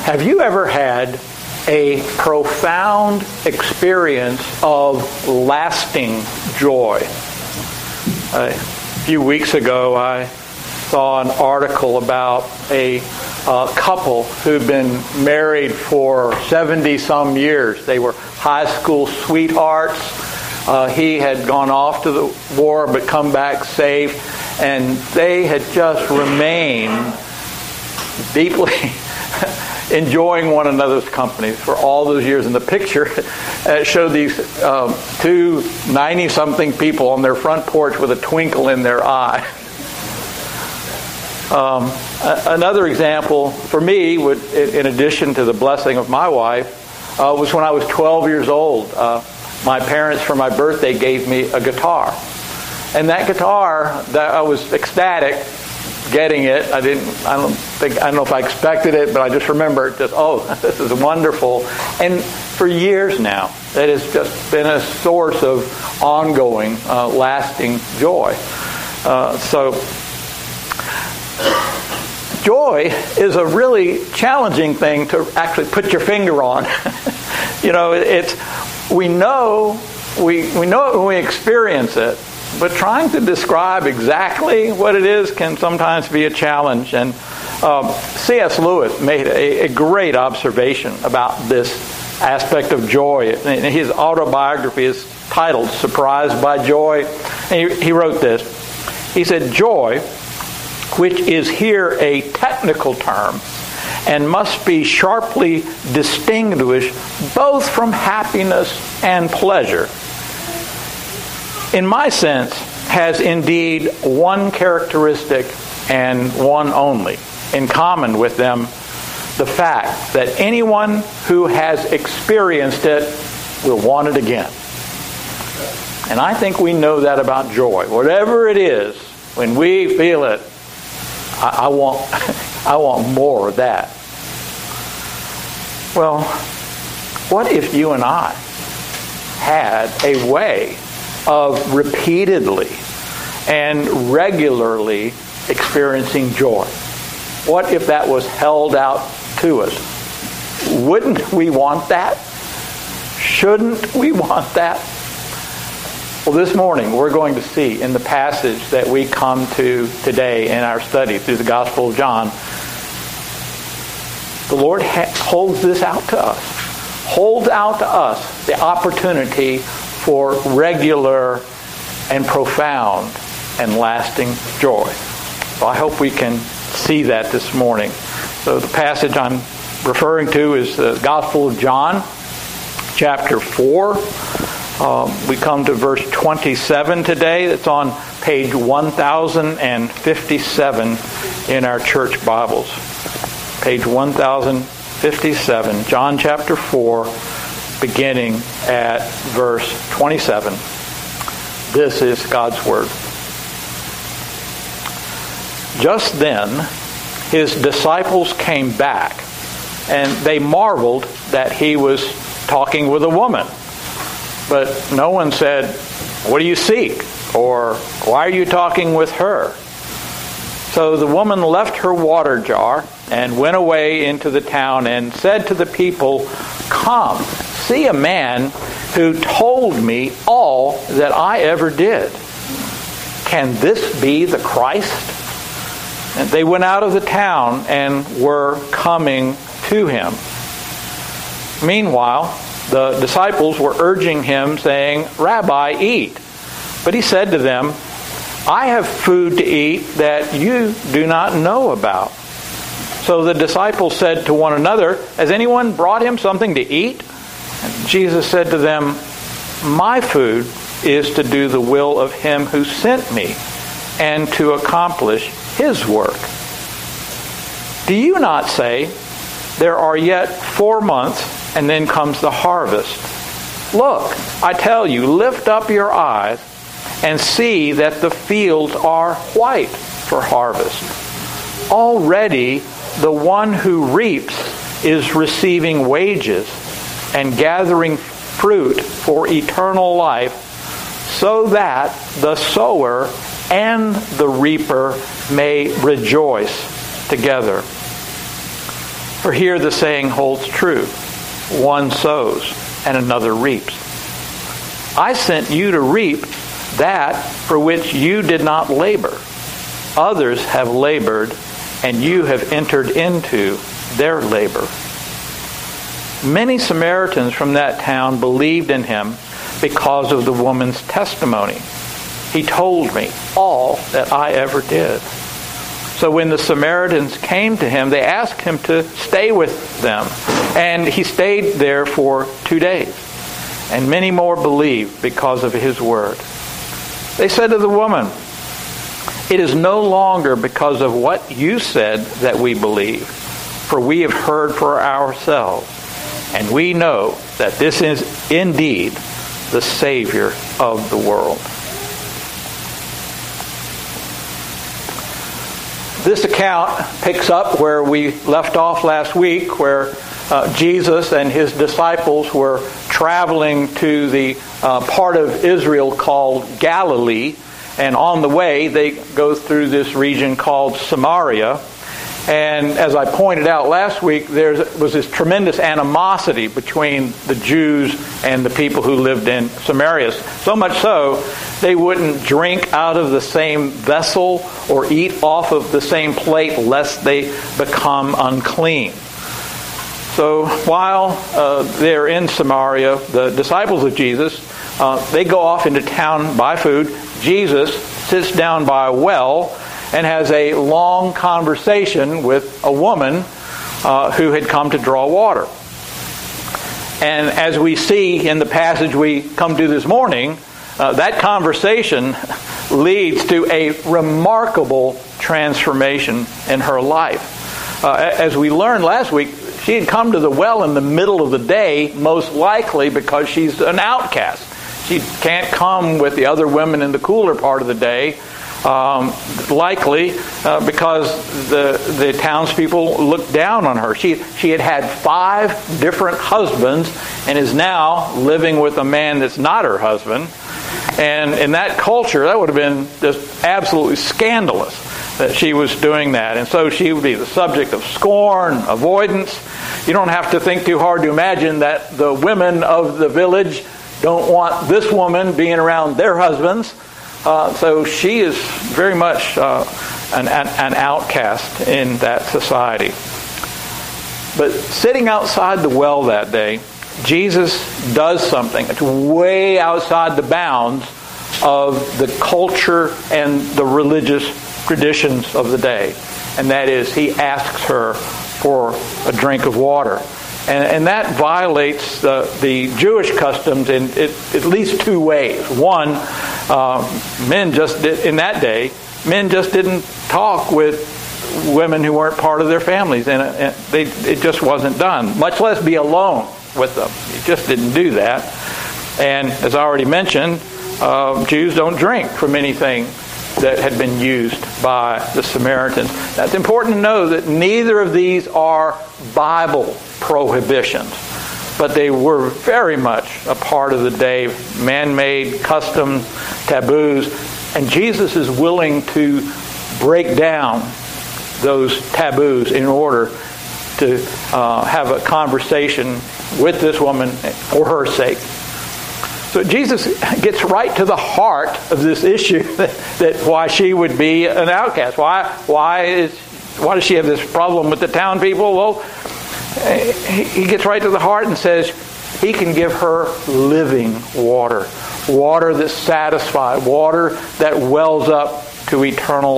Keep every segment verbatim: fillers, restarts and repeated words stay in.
Have you ever had a profound experience of lasting joy? A few weeks ago, I saw an article about a uh, couple who'd been married for seventy-some years. They were high school sweethearts. Uh, he had gone off to the war but come back safe, and they had just remained deeply enjoying one another's company for all those years. And the picture uh, showed these um, two ninety-something people on their front porch with a twinkle in their eye. Um, a- another example for me, would, in addition to the blessing of my wife, uh, was when I was twelve years old. Uh, my parents, for my birthday, gave me a guitar. And that guitar, that I was ecstatic getting it. I didn't. I don't think. I don't know if I expected it, but I just remember just, oh, this is wonderful. And for years now, it has just been a source of ongoing, uh, lasting joy. Uh, so, joy is a really challenging thing to actually put your finger on. You know, it's we know we we know it when we experience it. But trying to describe exactly what it is can sometimes be a challenge. And um, C S Lewis made a, a great observation about this aspect of joy. His autobiography is titled Surprised by Joy. And he, he wrote this. He said, "Joy, which is here a technical term and must be sharply distinguished both from happiness and pleasure, in my sense, has indeed one characteristic and one only, in common with them, the fact that anyone who has experienced it will want it again." And I think we know that about joy. Whatever it is, when we feel it, I, I want, I want more of that. Well, what if you and I had a way of repeatedly and regularly experiencing joy? What if that was held out to us? Wouldn't we want that? Shouldn't we want that? Well, this morning we're going to see in the passage that we come to today in our study through the Gospel of John, the Lord ha- holds this out to us. Holds out to us the opportunity for regular and profound and lasting joy. So I hope we can see that this morning. So the passage I'm referring to is the Gospel of John, chapter four. Um, we come to verse twenty-seven today. It's on page one thousand fifty-seven in our church Bibles. Page one thousand fifty-seven, John chapter four, beginning at verse twenty-seven. This is God's Word. Just then, his disciples came back, and they marveled that he was talking with a woman. But no one said, "What do you seek?" or "Why are you talking with her?" So the woman left her water jar and went away into the town and said to the people, "Come, see a man who told me all that I ever did. Can this be the Christ?" And they went out of the town and were coming to him. Meanwhile, the disciples were urging him, saying, "Rabbi, eat." But he said to them, "I have food to eat that you do not know about." So the disciples said to one another, "Has anyone brought him something to eat?" And Jesus said to them, "My food is to do the will of him who sent me and to accomplish his work. Do you not say, 'There are yet four months and then comes the harvest'? Look, I tell you, lift up your eyes and see that the fields are white for harvest. Already the one who reaps is receiving wages and gathering fruit for eternal life, so that the sower and the reaper may rejoice together. For here the saying holds true, one sows and another reaps. I sent you to reap that for which you did not labor. Others have labored, and you have entered into their labor. Many Samaritans from that town believed in him because of the woman's testimony. He told me all that I ever did. So when the Samaritans came to him, they asked him to stay with them. And he stayed there for two days. And many more believed because of his word. They said to the woman, "It is no longer because of what you said that we believe, for we have heard for ourselves, and we know that this is indeed the Savior of the world." This account picks up where we left off last week, where uh, Jesus and his disciples were traveling to the uh, part of Israel called Galilee. And on the way, they go through this region called Samaria. And as I pointed out last week, there was this tremendous animosity between the Jews and the people who lived in Samaria. So much so, they wouldn't drink out of the same vessel or eat off of the same plate lest they become unclean. So while uh, they're in Samaria, the disciples of Jesus, uh, they go off into town, buy food. Jesus sits down by a well and has a long conversation with a woman uh, who had come to draw water. And as we see in the passage we come to this morning, uh, that conversation leads to a remarkable transformation in her life. Uh, as we learned last week, she had come to the well in the middle of the day, most likely because she's an outcast. She can't come with the other women in the cooler part of the day. Um, likely uh, because the the townspeople looked down on her. She she had had five different husbands and is now living with a man that's not her husband. And in that culture, that would have been just absolutely scandalous that she was doing that. And so she would be the subject of scorn, avoidance. You don't have to think too hard to imagine that the women of the village don't want this woman being around their husbands. Uh, so she is very much uh, an, an, an outcast in that society. But sitting outside the well that day, Jesus does something that's way outside the bounds of the culture and the religious traditions of the day. And that is, he asks her for a drink of water. And, and that violates the, the Jewish customs in it, at least two ways. One, uh, men just did, in that day, men just didn't talk with women who weren't part of their families, and it, and they, it just wasn't done. Much less be alone with them. You just didn't do that. And as I already mentioned, uh, Jews don't drink from anything that had been used by the Samaritans. Now, it's important to know that neither of these are Bible prohibitions, but they were very much a part of the day, man-made customs, taboos, and Jesus is willing to break down those taboos in order to uh, have a conversation with this woman for her sake. So Jesus gets right to the heart of this issue that, that why she would be an outcast. Why why is why does she have this problem with the town people? Well, he gets right to the heart and says he can give her living water, water that satisfies, water that wells up to eternal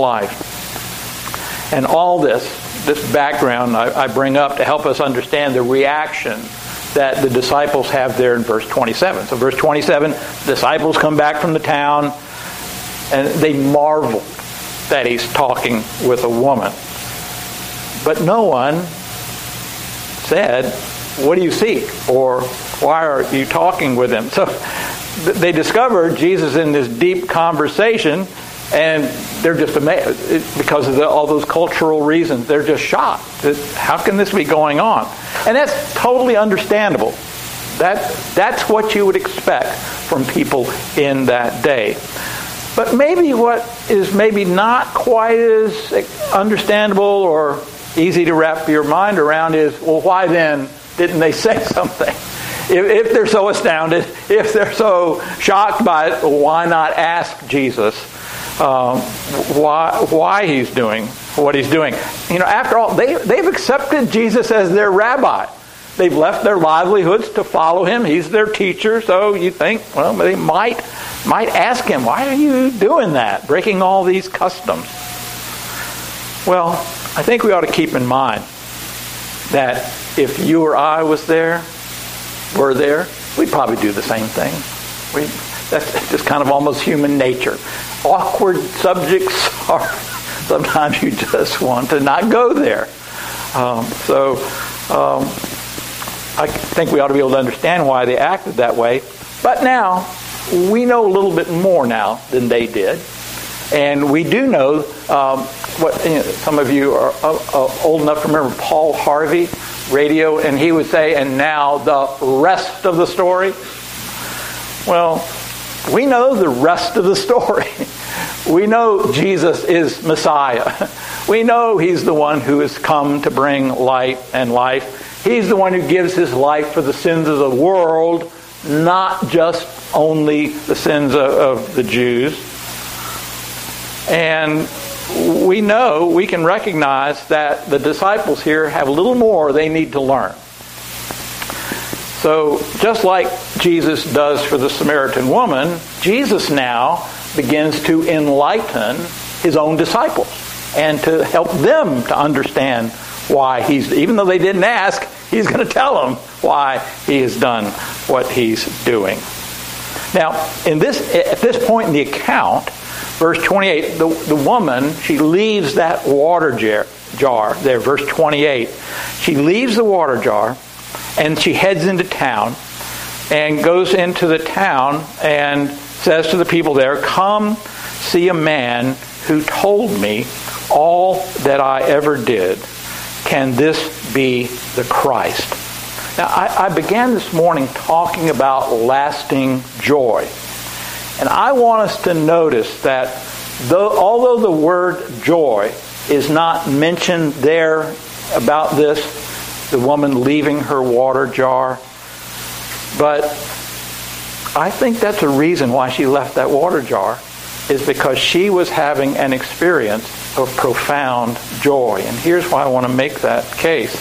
life. And all this, this background I, I bring up to help us understand the reaction that the disciples have there in verse twenty-seven. So verse twenty-seven, disciples come back from the town and they marvel that he's talking with a woman. But no one said, "What do you seek?" Or, "Why are you talking with him?" So they discovered Jesus in this deep conversation, and they're just amazed because of the, all those cultural reasons. They're just shocked. How can this be going on? And that's totally understandable. That, that's what you would expect from people in that day. But maybe what is maybe not quite as understandable or easy to wrap your mind around is, well, why then didn't they say something? If, if they're so astounded, if they're so shocked by it, why not ask Jesus um, why why he's doing what he's doing? You know, after all, they, they've accepted Jesus as their rabbi. They've left their livelihoods to follow him. He's their teacher, so you think, well, they might might ask him, why are you doing that, breaking all these customs? Well, I think we ought to keep in mind that if you or I was there, were there, we'd probably do the same thing. We, that's just kind of almost human nature. Awkward subjects are sometimes you just want to not go there. Um, so um, I think we ought to be able to understand why they acted that way. But now, we know a little bit more now than they did. And we do know, um, what you know, some of you are uh, uh, old enough to remember Paul Harvey, radio, and he would say, and now the rest of the story. Well, we know the rest of the story. We know Jesus is Messiah. We know he's the one who has come to bring light and life. He's the one who gives his life for the sins of the world, not just only the sins of, of the Jews. And we know, we can recognize that the disciples here have a little more they need to learn. So just like Jesus does for the Samaritan woman, Jesus now begins to enlighten his own disciples and to help them to understand why he's, even though they didn't ask, he's going to tell them why he has done what he's doing. Now, in this, at this point in the account, verse twenty-eight, the, the woman, she leaves that water jar, jar there, verse twenty-eight. She leaves the water jar and she heads into town and goes into the town and says to the people there, come see a man who told me all that I ever did. Can this be the Christ? Now, I, I began this morning talking about lasting joy. And I want us to notice that though, although the word joy is not mentioned there about this, the woman leaving her water jar, but I think that's a reason why she left that water jar, is because she was having an experience of profound joy. And here's why I want to make that case.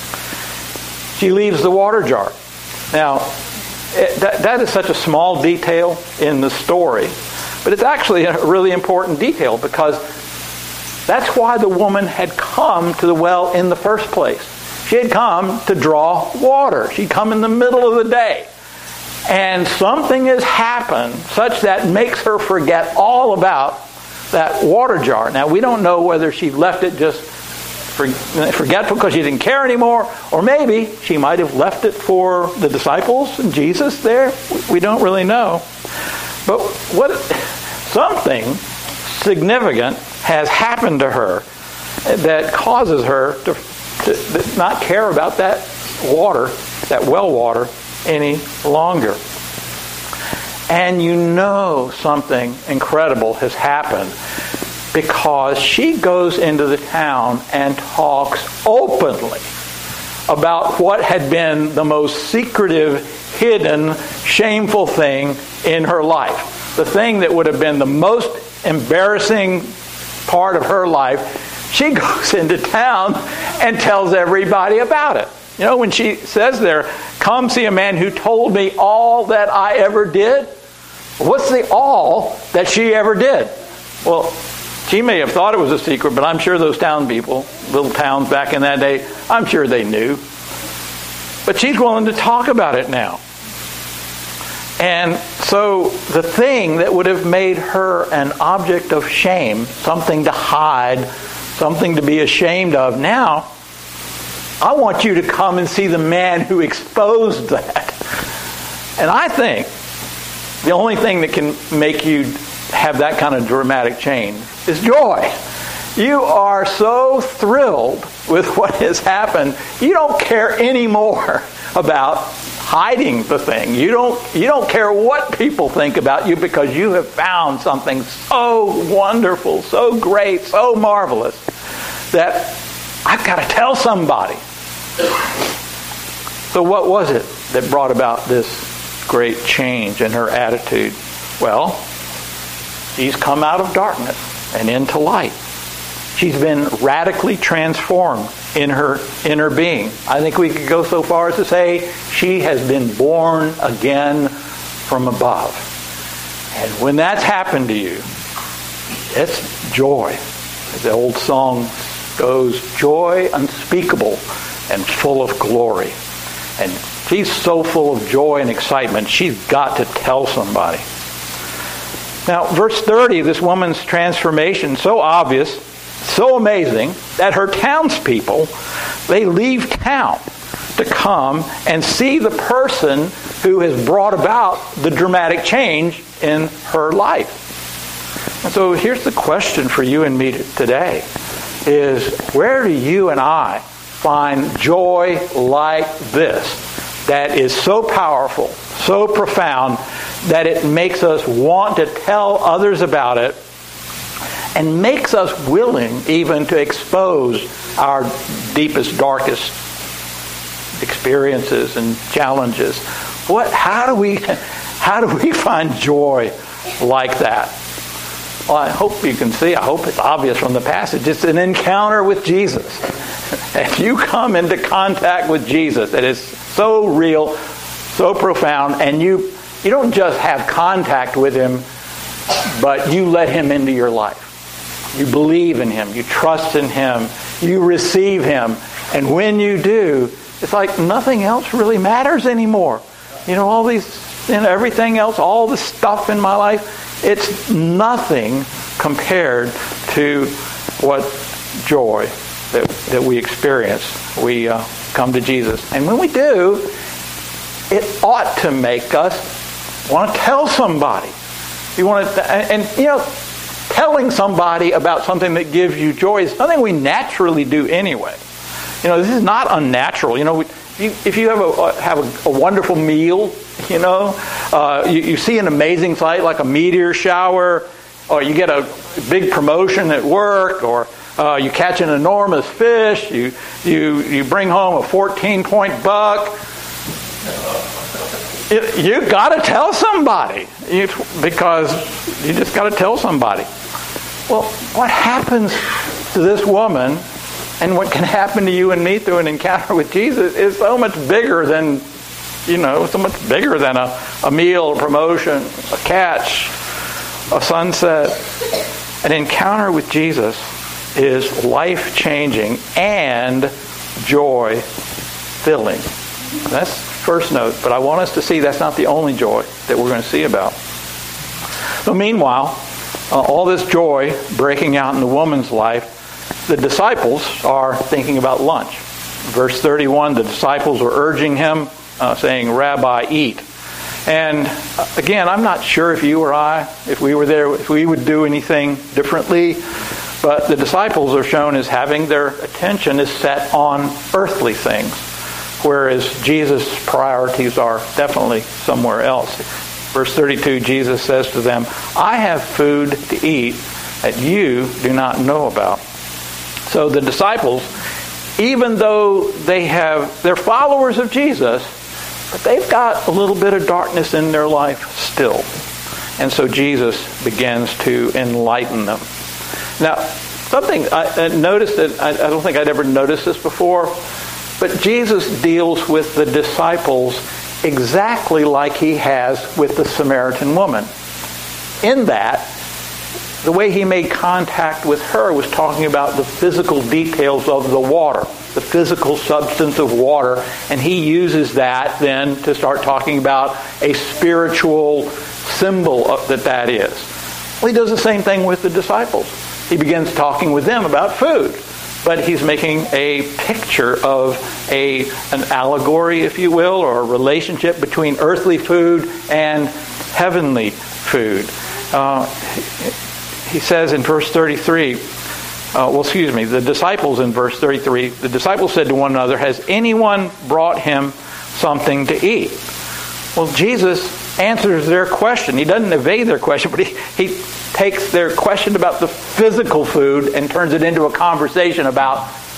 She leaves the water jar. Now, it, that, that is such a small detail in the story, but it's actually a really important detail because that's why the woman had come to the well in the first place. She had come to draw water. She'd come in the middle of the day. And something has happened such that makes her forget all about that water jar. Now, we don't know whether she left it just forgetful because she didn't care anymore, or maybe she might have left it for the disciples and Jesus there. We don't really know. But what something significant has happened to her that causes her to, to not care about that water, that well water, any longer. And you know something incredible has happened because she goes into the town and talks openly about what had been the most secretive, hidden, shameful thing in her life. The thing that would have been the most embarrassing part of her life. She goes into town and tells everybody about it. You know, when she says there, come see a man who told me all that I ever did. What's the all that she ever did? Well, she may have thought it was a secret, but I'm sure those town people, little towns back in that day, I'm sure they knew. But she's willing to talk about it now. And so the thing that would have made her an object of shame, something to hide, something to be ashamed of, now I want you to come and see the man who exposed that. And I think the only thing that can make you have that kind of dramatic change is joy. You are so thrilled with what has happened, you don't care anymore about hiding the thing. You don't, you don't care what people think about you because you have found something so wonderful, so great, so marvelous that I've got to tell somebody. So what was it that brought about this great change in her attitude? Well, she's come out of darkness and into light. She's been radically transformed in her inner being. I think we could go so far as to say she has been born again from above. And when that's happened to you, it's joy. As the old song goes, joy unspeakable and full of glory. And she's so full of joy and excitement, she's got to tell somebody. Now, verse thirty, this woman's transformation, so obvious, so amazing, that her townspeople, they leave town to come and see the person who has brought about the dramatic change in her life. And so here's the question for you and me today, is where do you and I find joy like this that is so powerful, so profound, that it makes us want to tell others about it and makes us willing even to expose our deepest, darkest experiences and challenges? What? How do we, how do we find joy like that? Well, I hope you can see, I hope it's obvious from the passage, it's an encounter with Jesus. If you come into contact with Jesus, it is so real, so profound, and you, you don't just have contact with Him, but you let Him into your life. You believe in Him, you trust in Him, you receive Him, and when you do, it's like nothing else really matters anymore. You know, all these, you know, everything else, all the stuff in my life, it's nothing compared to what joy that, that we experience. We uh, come to Jesus. And when we do, it ought to make us want to tell somebody. You want to, and, and you know, telling somebody about something that gives you joy is something we naturally do anyway. You know, this is not unnatural. You know, if you, if you have a have a, a wonderful meal, you know, uh, you, you see an amazing sight like a meteor shower, or you get a big promotion at work, or uh, you catch an enormous fish, you you you bring home a fourteen point buck. You, you got to tell somebody, you, because you just got to tell somebody. Well, what happens to this woman, and what can happen to you and me through an encounter with Jesus, is so much bigger than, you know, so much bigger than a, a meal, a promotion, a catch, a sunset. An encounter with Jesus is life-changing and joy-filling. That's the first note, but I want us to see that's not the only joy that we're going to see about. So meanwhile, uh, all this joy breaking out in the woman's life, the disciples are thinking about lunch. Verse thirty-one, the disciples are urging him, uh, saying, "Rabbi, eat." And uh, again, I'm not sure if you or I, if we were there, if we would do anything differently. But the disciples are shown as having their attention is set on earthly things, whereas Jesus' priorities are definitely somewhere else. Verse thirty-two, Jesus says to them, "I have food to eat that you do not know about." So the disciples, even though they have, they're followers of Jesus, but they've got a little bit of darkness in their life still. And so Jesus begins to enlighten them. Now, something I noticed that I, I don't think I'd ever noticed this before, but Jesus deals with the disciples exactly like he has with the Samaritan woman. In that, the way he made contact with her was talking about the physical details of the water, the physical substance of water, and he uses that then to start talking about a spiritual symbol of, that that is. Well, he does the same thing with the disciples. He begins talking with them about food, but he's making a picture of a an allegory, if you will, or a relationship between earthly food and heavenly food. Uh, he says in verse thirty-three, uh, well, excuse me, the disciples in verse thirty-three, the disciples said to one another, "Has anyone brought him something to eat?" Well, Jesus answers their question. He doesn't evade their question, but he, he takes their question about the physical food and turns it into a conversation about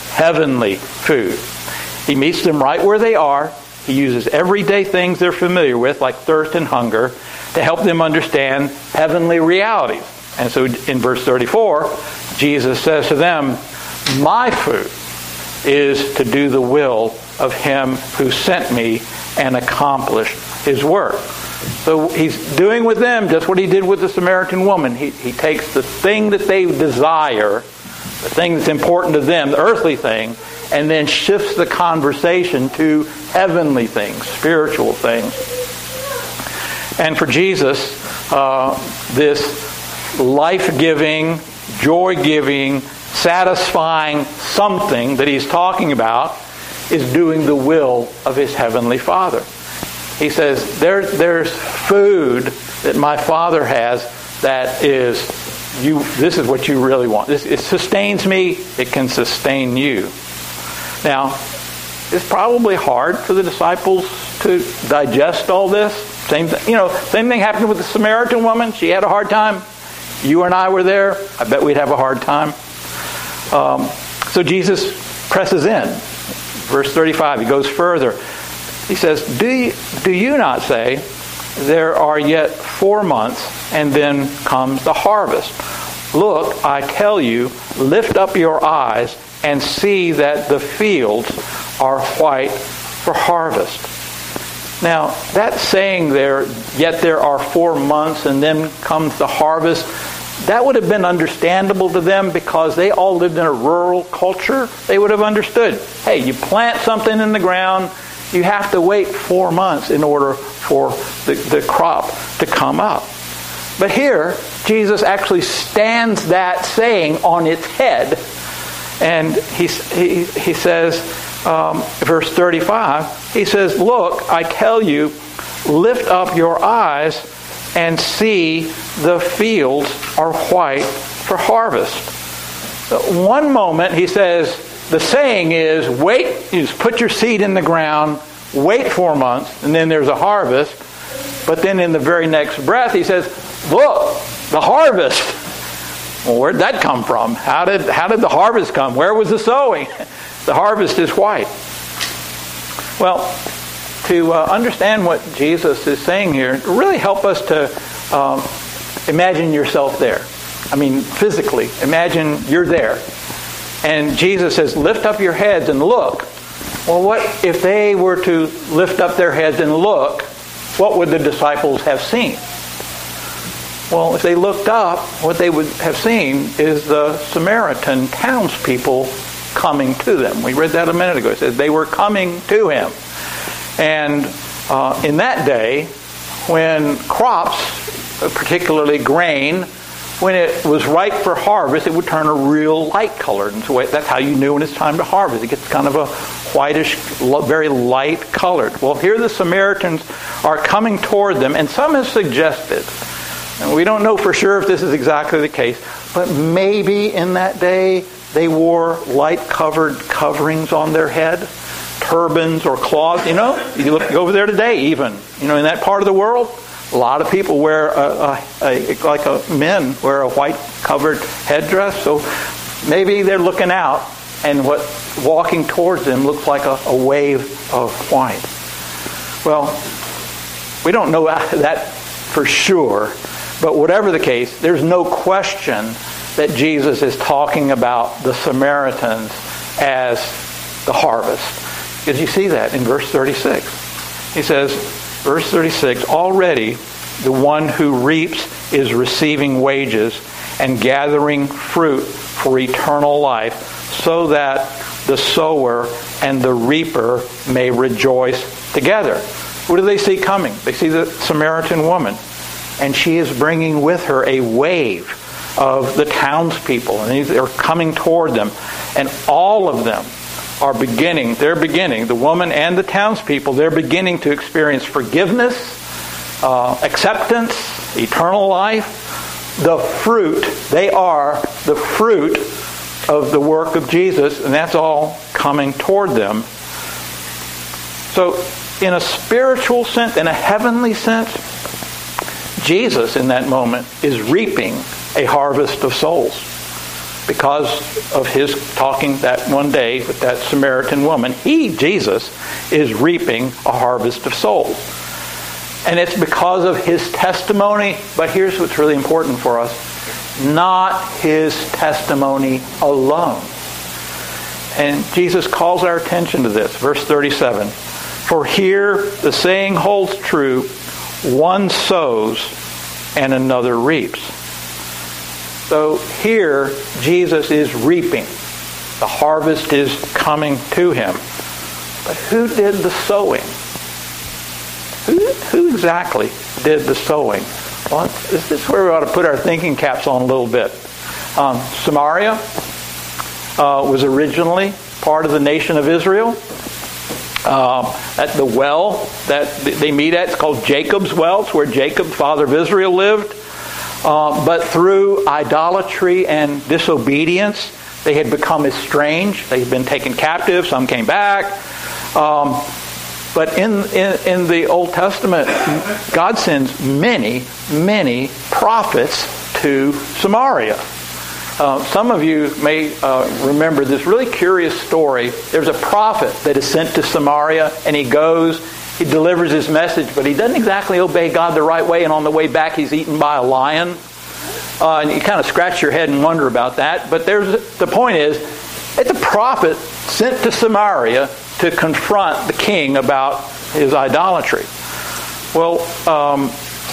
heavenly food. He meets them right where they are. He uses everyday things they're familiar with, like thirst and hunger, to help them understand heavenly realities. And so in verse thirty-four, Jesus says to them, my food is to do the will of him who sent me and accomplish his work. So he's doing with them just what he did with the Samaritan woman. He, he takes the thing that they desire, the thing that's important to them, the earthly thing, and then shifts the conversation to heavenly things, spiritual things. And for Jesus, uh, this life-giving, joy-giving, satisfying something that he's talking about is doing the will of his heavenly Father. He says, there, there's food that my Father has that is, you. This is what you really want. This, it sustains me. It can sustain you. Now, it's probably hard for the disciples to digest all this. Same, th- you know, same thing happened with the Samaritan woman. She had a hard time. You and I were there. I bet we'd have a hard time. Um, so Jesus presses in. Verse thirty-five, he goes further. He says, do you, do you not say, there are yet four months, and then comes the harvest? Look, I tell you, lift up your eyes and see that the fields are white for harvest. Now, that saying there, yet there are four months, and then comes the harvest, that would have been understandable to them because they all lived in a rural culture. They would have understood, hey, you plant something in the ground, you have to wait four months in order for the, the crop to come up. But here, Jesus actually stands that saying on its head. And he, he, he says, um, verse thirty-five, he says, look, I tell you, lift up your eyes and see the fields are white for harvest. One moment he says, the saying is, wait, you just put your seed in the ground, wait four months, and then there's a harvest. But then in the very next breath he says, look, the harvest. Well, where'd that come from? How did, how did the harvest come? Where was the sowing? The harvest is white. Well, to uh, understand what Jesus is saying here, really help us to um, imagine yourself there. I mean, physically, imagine you're there. And Jesus says, lift up your heads and look. Well, what if they were to lift up their heads and look, what would the disciples have seen? Well, if they looked up, what they would have seen is the Samaritan townspeople coming to them. We read that a minute ago. It says they were coming to him. And uh, in that day, when crops, particularly grain, when it was ripe for harvest, it would turn a real light color. And so that's how you knew when it's time to harvest. It gets kind of a whitish, very light colored. Well, here the Samaritans are coming toward them, and some have suggested, and we don't know for sure if this is exactly the case, but maybe in that day they wore light-covered coverings on their head, turbans or cloths. You know, you look over there today even, you know, in that part of the world, a lot of people wear, a, a, a, like a, men wear a white-covered headdress. So maybe they're looking out, and what walking towards them looks like a, a wave of white. Well, we don't know that for sure, but whatever the case, there's no question that Jesus is talking about the Samaritans as the harvest. Because you see that in verse thirty-six. He says, verse thirty-six, already the one who reaps is receiving wages and gathering fruit for eternal life, so that the sower and the reaper may rejoice together. What do they see coming? They see the Samaritan woman, and she is bringing with her a wave of the townspeople, and they're coming toward them, and all of them are beginning, they're beginning, the woman and the townspeople, they're beginning to experience forgiveness, uh, acceptance, eternal life, the fruit. They are the fruit of the work of Jesus, and that's all coming toward them. So, in a spiritual sense, in a heavenly sense, Jesus in that moment is reaping a harvest of souls. because of his talking that one day with that Samaritan woman. He, Jesus, is reaping a harvest of souls. And it's because of his testimony, but here's what's really important for us, not his testimony alone. And Jesus calls our attention to this. Verse thirty-seven, for here the saying holds true, one sows and another reaps. So here Jesus is reaping. The harvest is coming to him. But who did the sowing? Who, who exactly did the sowing? Well, this is where we ought to put our thinking caps on a little bit. Um, Samaria uh, was originally part of the nation of Israel. Uh, at the well that they meet at, it's called Jacob's well. It's where Jacob, father of Israel, lived. Uh, but through idolatry and disobedience, they had become estranged. They had been taken captive. Some came back. Um, but in, in, in the Old Testament, God sends many, many prophets to Samaria. Uh, some of you may uh, remember this really curious story. There's a prophet that is sent to Samaria, and he goes, he delivers his message, but he doesn't exactly obey God the right way, and on the way back he's eaten by a lion. Uh, and you kind of scratch your head and wonder about that. But there's the point is, it's a prophet sent to Samaria to confront the king about his idolatry. Well, um,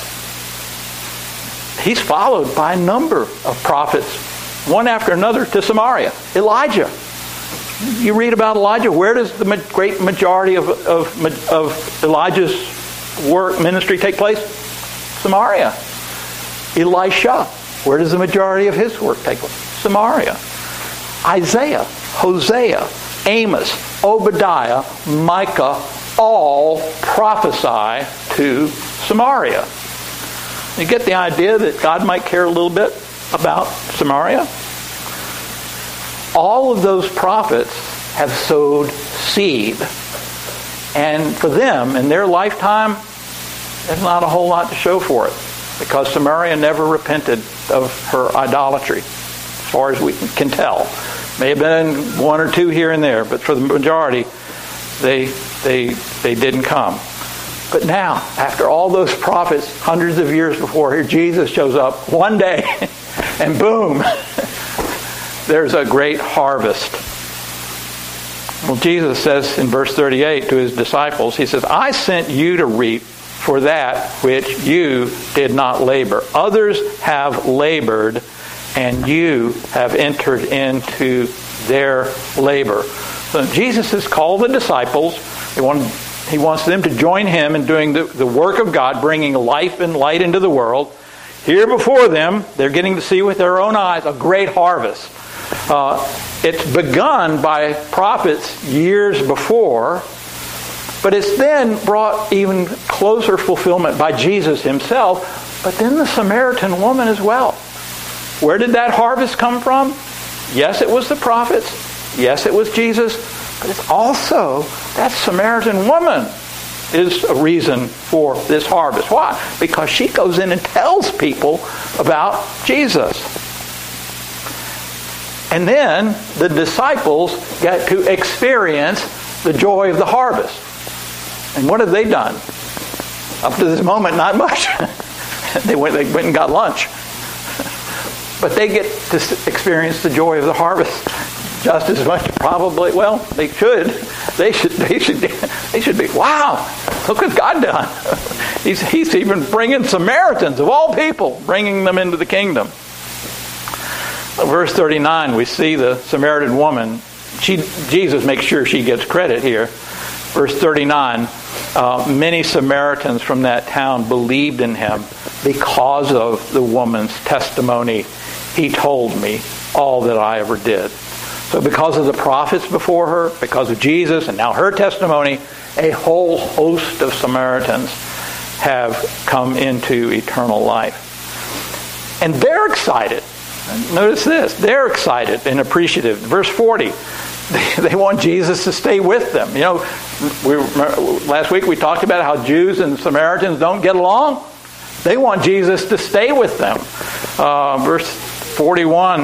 he's followed by a number of prophets, one after another, to Samaria. Elijah. You read about Elijah. Where does the great majority of, of, of Elijah's work, ministry take place? Samaria. Elisha. Where does the majority of his work take place? Samaria. Isaiah, Hosea, Amos, Obadiah, Micah, all prophesy to Samaria. You get the idea that God might care a little bit about Samaria? All of those prophets have sowed seed. And for them, in their lifetime, there's not a whole lot to show for it. Because Samaria never repented of her idolatry, as far as we can tell. May have been one or two here and there, but for the majority, they they they didn't come. But now, after all those prophets, hundreds of years before, here Jesus shows up one day, and boom, there's a great harvest. Well, Jesus says in verse thirty-eight to his disciples, he says, I sent you to reap for that which you did not labor. Others have labored, and you have entered into their labor. So Jesus has called the disciples. He, wanted, he wants them to join him in doing the, the work of God, bringing life and light into the world. Here before them, they're getting to see with their own eyes a great harvest. Uh, it's begun by prophets years before, but it's then brought even closer fulfillment by Jesus himself, but then the Samaritan woman as well. Where did that harvest come from? Yes, it was the prophets. Yes, it was Jesus. But it's also that Samaritan woman is a reason for this harvest. Why? Because she goes in and tells people about Jesus. And then the disciples get to experience the joy of the harvest. And what have they done? Up to this moment, not much. they went they went and got lunch. But they get to experience the joy of the harvest just as much, probably. Well, they should. They should. They should. They should be. Wow! Look what God done. He's He's even bringing Samaritans of all people, bringing them into the kingdom. Verse thirty-nine, we see the Samaritan woman. She Jesus makes sure she gets credit here. Verse thirty-nine, uh, many Samaritans from that town believed in him because of the woman's testimony. He told me all that I ever did. So because of the prophets before her, because of Jesus, and now her testimony, a whole host of Samaritans have come into eternal life. And they're excited. Notice this. They're excited and appreciative. Verse forty. They, they want Jesus to stay with them. You know, we, last week we talked about how Jews and Samaritans don't get along. They want Jesus to stay with them. Uh, verse forty-one,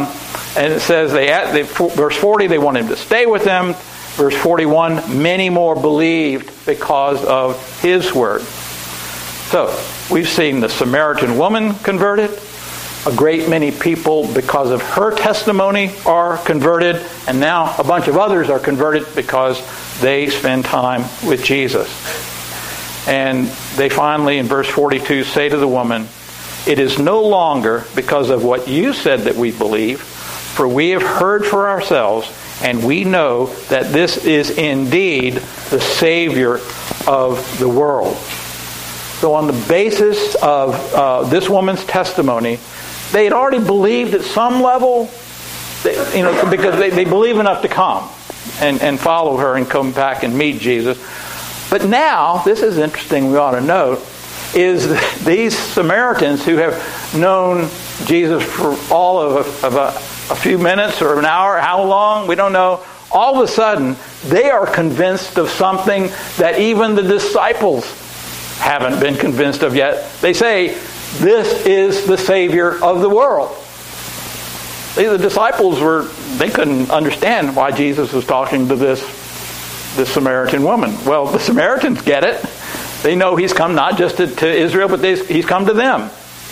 And it says, they, they verse forty, they want him to stay with them. Verse forty-one, many more believed because of his word. So, we've seen the Samaritan woman converted. A great many people, because of her testimony, are converted. And now a bunch of others are converted because they spend time with Jesus. And they finally, in verse forty-two, say to the woman, "It is no longer because of what you said that we believe, for we have heard for ourselves, and we know that this is indeed the Savior of the world." So on the basis of uh, this woman's testimony, they had already believed at some level, that, you know, because they, they believe enough to come and, and follow her and come back and meet Jesus. But now, this is interesting, we ought to note, is these Samaritans who have known Jesus for all of, a, of a, a few minutes or an hour, how long, we don't know. All of a sudden, they are convinced of something that even the disciples haven't been convinced of yet. They say, "This is the Savior of the world." The disciples were, they couldn't understand why Jesus was talking to this, this Samaritan woman. Well, the Samaritans get it. They know he's come not just to, to Israel, but they, he's come to them.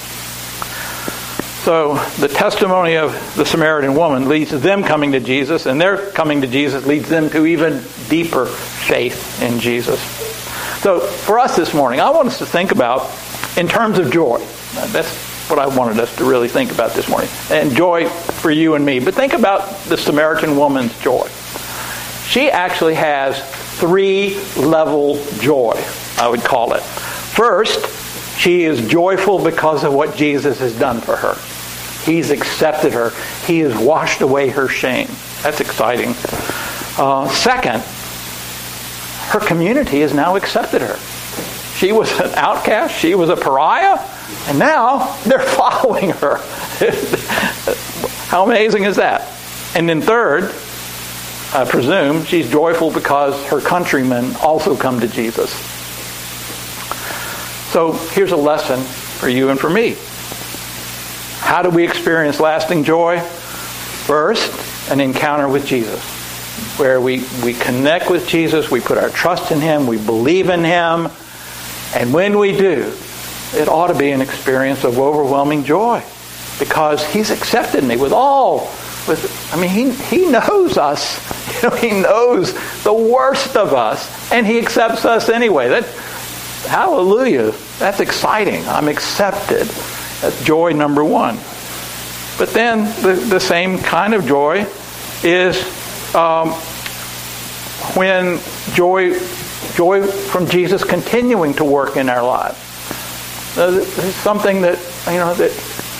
So the testimony of the Samaritan woman leads to them coming to Jesus, and their coming to Jesus leads them to even deeper faith in Jesus. So for us this morning, I want us to think about in terms of joy. That's what I wanted us to really think about this morning. And joy for you and me. But think about the Samaritan woman's joy. She actually has three-level joy, I would call it. First, she is joyful because of what Jesus has done for her. He's accepted her. He has washed away her shame. That's exciting. Uh, second, her community has now accepted her. She was an outcast. She was a pariah. And now they're following her. How amazing is that? And then third, I presume, she's joyful because her countrymen also come to Jesus. So here's a lesson for you and for me. How do we experience lasting joy? First, an encounter with Jesus, where we, we connect with Jesus, we put our trust in Him, we believe in Him, and when we do, it ought to be an experience of overwhelming joy, because He's accepted me with all, with, I mean, He He knows us, you know, He knows the worst of us, and He accepts us anyway. That, hallelujah, that's exciting. I'm accepted. That's joy number one. But then the, the same kind of joy is um, when joy, joy from Jesus continuing to work in our lives. Uh, this is something that, you know, that.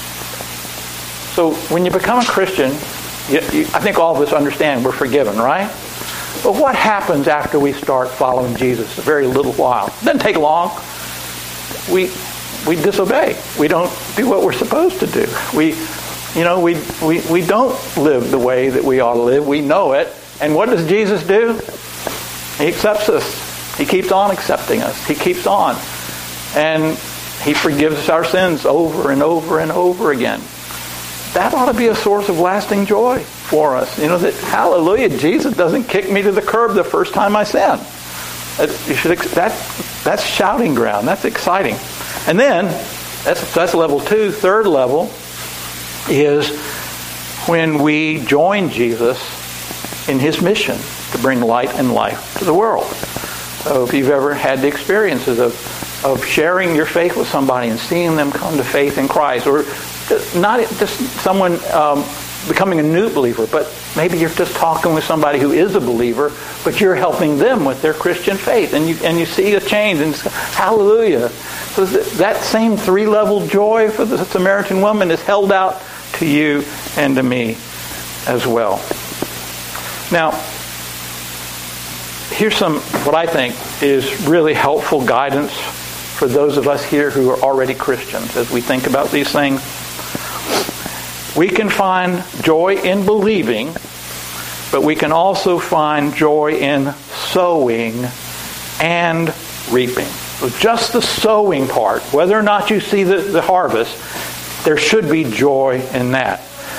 So when you become a Christian, you, you, I think all of us understand we're forgiven, right? But what happens after we start following Jesus? A very little while. It doesn't take long. We we disobey. We don't do what we're supposed to do. We, you know, we we we don't live the way that we ought to live. We know it. And what does Jesus do? He accepts us. He keeps on accepting us. He keeps on. And He forgives us our sins over and over and over again. That ought to be a source of lasting joy for us. You know, that, hallelujah, Jesus doesn't kick me to the curb the first time I sin. That, you should, that, that's shouting ground. That's exciting. And then, that's, that's level two. Third level is when we join Jesus in His mission to bring light and life to the world. So if you've ever had the experiences of of sharing your faith with somebody and seeing them come to faith in Christ, or not just someone um, becoming a new believer, but maybe you're just talking with somebody who is a believer, but you're helping them with their Christian faith, and you and you see a change, and it's, hallelujah. So that same three-level joy for the Samaritan woman is held out to you and to me as well. Now, here's some, what I think is really helpful guidance for those of us here who are already Christians as we think about these things. We can find joy in believing, but we can also find joy in sowing and reaping. So just the sowing part, whether or not you see the, the harvest, there should be joy in that.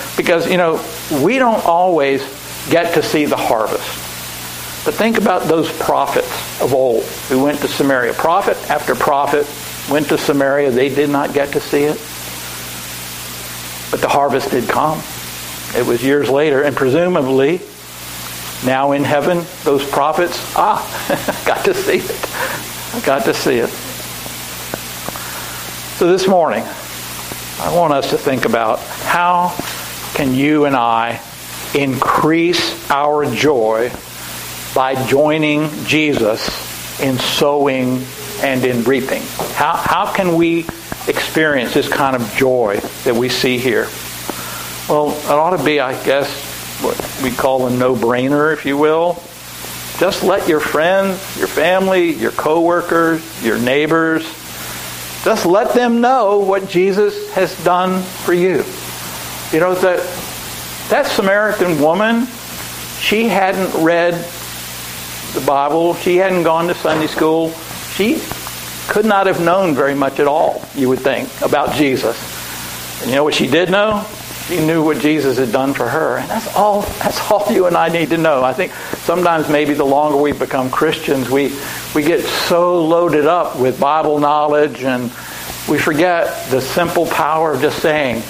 Because, you know, we don't always get to see the harvest. But think about those prophets of old who went to Samaria. Prophet after prophet went to Samaria. They did not get to see it. But the harvest did come. It was years later, and presumably, now in heaven, those prophets, ah, got to see it. I got to see it. So this morning, I want us to think about how can you and I increase our joy by joining Jesus in sowing and in reaping. How, how can we experience this kind of joy that we see here? Well, it ought to be, I guess, what we call a no-brainer, if you will. Just let your friends, your family, your coworkers, your neighbors, just let them know what Jesus has done for you. You know, that that Samaritan woman, she hadn't read the Bible. She hadn't gone to Sunday school. She could not have known very much at all, you would think, about Jesus. And you know what she did know? She knew what Jesus had done for her. And that's all that's all you and I need to know. I think sometimes maybe the longer we become Christians, we, we get so loaded up with Bible knowledge and we forget the simple power of just saying,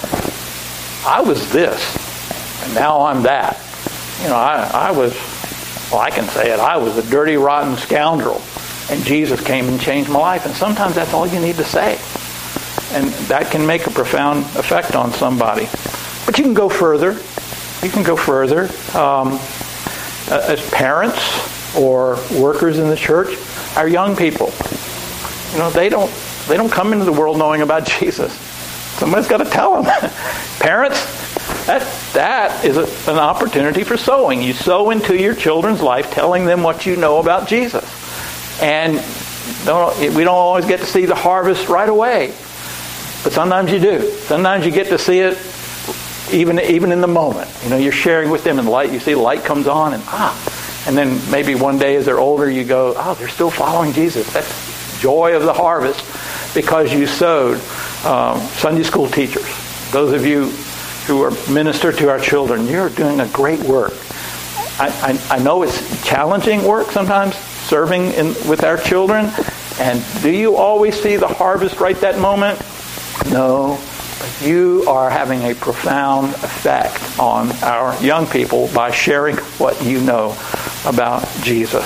I was this, and now I'm that. You know, I, I was, well, I can say it, I was a dirty, rotten scoundrel, and Jesus came and changed my life. And sometimes that's all you need to say. And that can make a profound effect on somebody. But you can go further. You can go further. Um, as parents or workers in the church, our young people, you know, they don't they don't come into the world knowing about Jesus. Somebody's got to tell them. Parents, that that is a, an opportunity for sowing. You sow into your children's life, telling them what you know about Jesus. And don't, we don't always get to see the harvest right away, but sometimes you do. Sometimes you get to see it even even in the moment. You know, you're sharing with them, and the light, you see the light comes on, and ah, and then maybe one day as they're older, you go, oh, they're still following Jesus. That's joy of the harvest because you sowed. Um, Sunday school teachers, those of you who are minister to our children, you're doing a great work. I, I, I know it's challenging work sometimes, serving in, with our children. And do you always see the harvest right that moment? No. But you are having a profound effect on our young people by sharing what you know about Jesus.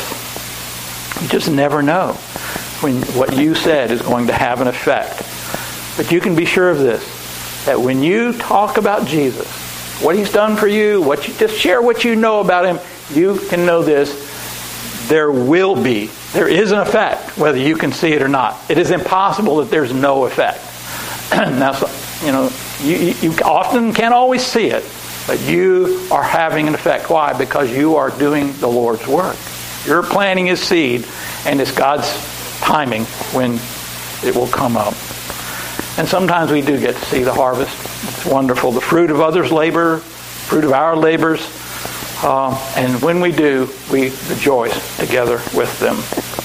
You just never know when what you said is going to have an effect. But you can be sure of this, that when you talk about Jesus, what He's done for you, what you just share what you know about Him, you can know this, there will be, there is an effect, whether you can see it or not. It is impossible that there's no effect. Now, you know, you, you often can't always see it, but you are having an effect. Why? Because you are doing the Lord's work. You're planting His seed, and it's God's timing when it will come up. And sometimes we do get to see the harvest. It's wonderful. The fruit of others' labor, fruit of our labors. Um, and when we do, we rejoice together with them.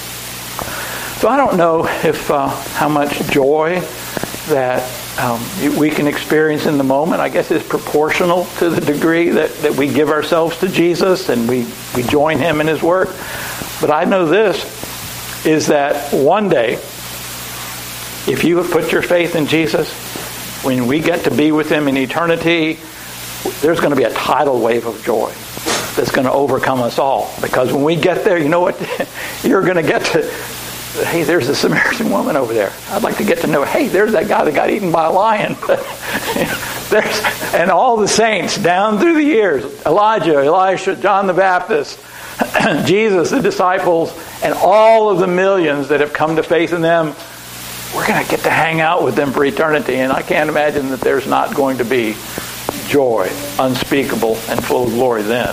So I don't know if uh, how much joy that um, we can experience in the moment. I guess is proportional to the degree that, that we give ourselves to Jesus and we, we join Him in His work. But I know this, is that one day, if you have put your faith in Jesus, when we get to be with Him in eternity, there's going to be a tidal wave of joy that's going to overcome us all. Because when we get there, you know what? You're going to get to, hey, there's the Samaritan woman over there. I'd like to get to know, hey, there's that guy that got eaten by a lion. there's, and all the saints down through the years, Elijah, Elisha, John the Baptist, Jesus, the disciples, and all of the millions that have come to faith in them, we're going to get to hang out with them for eternity. And I can't imagine that there's not going to be joy, unspeakable, and full of glory then.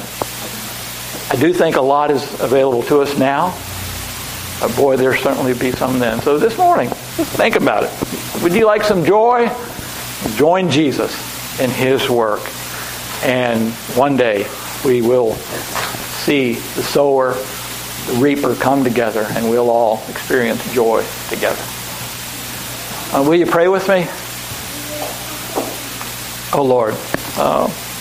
I do think a lot is available to us now. But boy, there'll certainly be some then. So this morning, just think about it. Would you like some joy? Join Jesus in His work. And one day, we will see the sower, the reaper come together, and we'll all experience joy together. Uh, will you pray with me? Oh Lord, uh,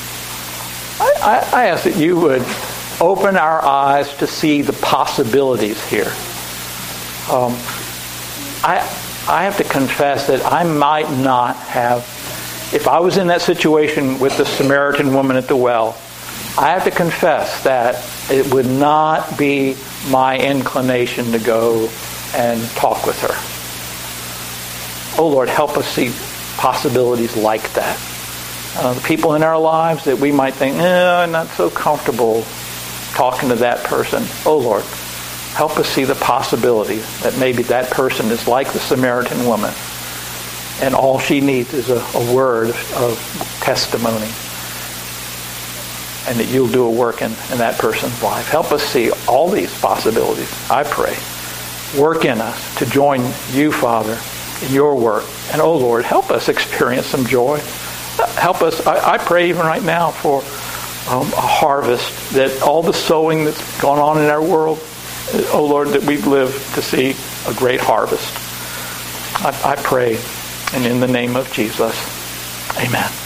I, I ask that you would open our eyes to see the possibilities here. Um, I I have to confess that I might not have, if I was in that situation with the Samaritan woman at the well, I have to confess that it would not be my inclination to go and talk with her. Oh Lord, help us see possibilities like that. Uh, the people in our lives that we might think, eh, I'm not so comfortable talking to that person. Oh Lord, help us see the possibility that maybe that person is like the Samaritan woman, and all she needs is a, a word of testimony, and that you'll do a work in, in that person's life. Help us see all these possibilities, I pray. Work in us to join you, Father, in your work. And oh Lord, help us experience some joy. Help us, I, I pray even right now for um, a harvest, that all the sowing that's gone on in our world, oh Lord, that we live to see a great harvest. I, I pray, and in the name of Jesus, amen.